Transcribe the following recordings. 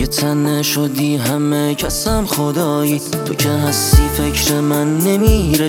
یه تنه شدی همه کسم خدایی، تو که هستی فکر من نمیره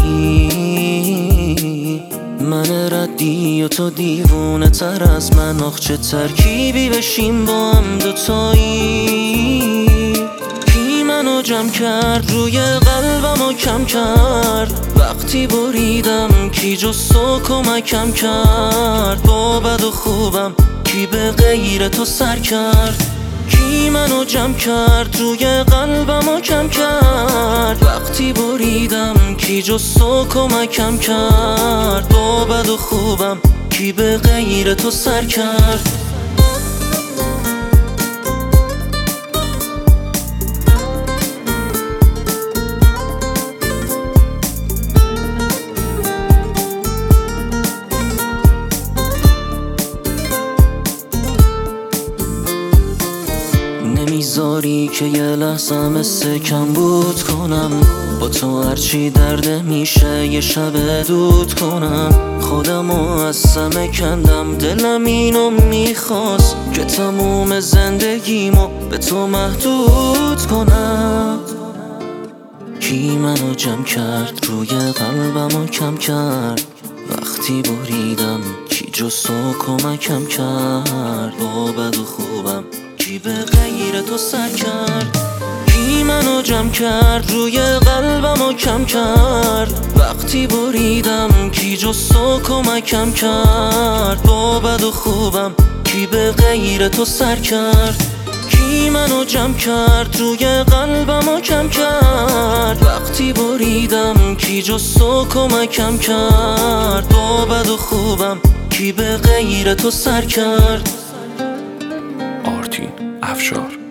جایی. من ردی و تو دیوونه تر از من، آخ چه ترکیبی بشیم با هم دوتایی. کی منو جمع کرد روی قلبم و کم کرد، وقتی بریدم کی جز تو کمکم کرد. با بد و خوبم کی به غیر تو سر کرد، کی منو جمع کرد روی قلبم و کم کرد. وقتی بریدم کی جز تو کمکم کرد. با بد و خوبم کی به غیر تو سر کرد. نمیذاری که یه لحظه مثل کم بود کنم، با تو هرچی درده میشه یه شب دود کنم. خودمو از سمه کندم، دلم اینو میخواست که تموم زندگیمو به تو محدود کنم. کی منو جمع کرد روی قلبمو کم کرد، وقتی بریدم کی جز تو کمکم کرد. با بد و خوبم کی به غیر تو سر کرد، کی منو جمع کرد روی قلبم و کم کرد. وقتی بریدم کی جز تو کمکم کرد. با بد و خوبم کی به غیر تو سر کرد، کی منو جمع کرد روی قلبم و کم کرد. وقتی بریدم کی جز تو کمکم کرد. با بد و خوبم کی به غیر تو سر کرد. آرتین افشار.